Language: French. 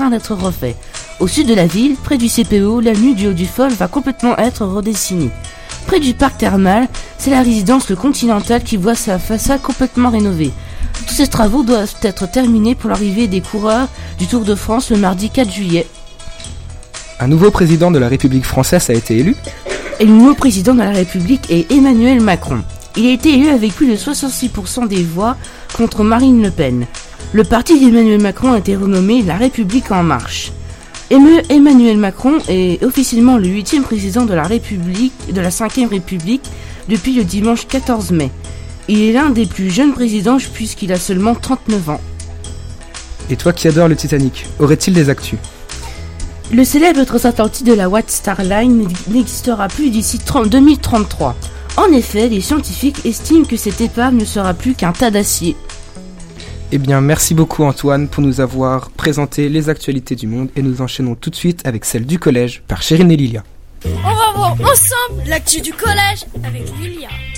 d'être refait. Au sud de la ville, près du CPO, l'avenue du Haut-du-Fol va complètement être redessinée. Près du parc thermal, c'est la résidence Le Continental qui voit sa façade complètement rénovée. Tous ces travaux doivent être terminés pour l'arrivée des coureurs du Tour de France le mardi 4 juillet. Un nouveau président de la République française a été élu. Et le nouveau président de la République est Emmanuel Macron. Il a été élu avec plus de 66% des voix contre Marine Le Pen. Le parti d'Emmanuel Macron a été renommé La République En Marche. Emmanuel Macron est officiellement le 8e président de la République, de la 5e République, depuis le dimanche 14 mai. Il est l'un des plus jeunes présidents puisqu'il a seulement 39 ans. Et toi qui adores le Titanic, aurait-il des actus ? Le célèbre transatlantique de la White Star Line n'existera plus d'ici 2033. En effet, les scientifiques estiment que cette épave ne sera plus qu'un tas d'acier. Eh bien, merci beaucoup Antoine pour nous avoir présenté les actualités du monde et nous enchaînons tout de suite avec celle du collège par Chérine et Lilia. On va voir ensemble l'actu du collège avec Lilia.